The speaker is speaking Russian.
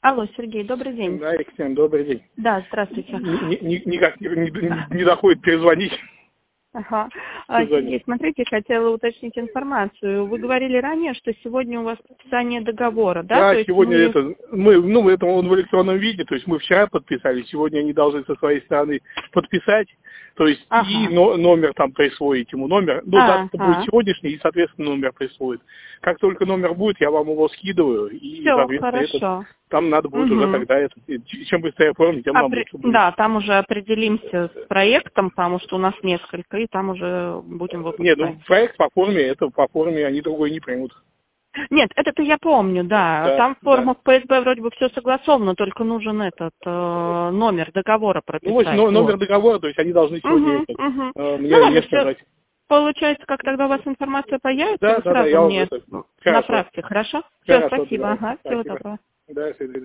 Алло, Сергей, добрый день. Да, Екатерина, добрый день. Да, здравствуйте. Никак не доходит перезвонить. Ага. Сергей, смотрите, хотела уточнить информацию. Вы говорили ранее, что сегодня у вас подписание договора, да? Да, то есть сегодня он в электронном виде, то есть мы вчера подписали, сегодня они должны со своей стороны подписать, то есть и номер там присвоить ему номер, дата будет сегодняшний, и, соответственно, номер присвоит. Как только номер будет, я вам его скидываю, и, соответственно, там надо будет уже тогда это, чем быстрее оформить, тем нам лучше будет. Да, там уже определимся с проектом, потому что у нас несколько, и там уже будем выпускать. Нет, проект по форме они другой не примут. Нет, это-то я помню, да. Там в формах ПСБ вроде бы все согласовано, только нужен этот номер договора прописать. Номер договора, то есть они должны сегодня мне сказать. Получается, как тогда у вас информация появится, вы сразу мне направьте, хорошо? Все, спасибо. Всего доброго. Да,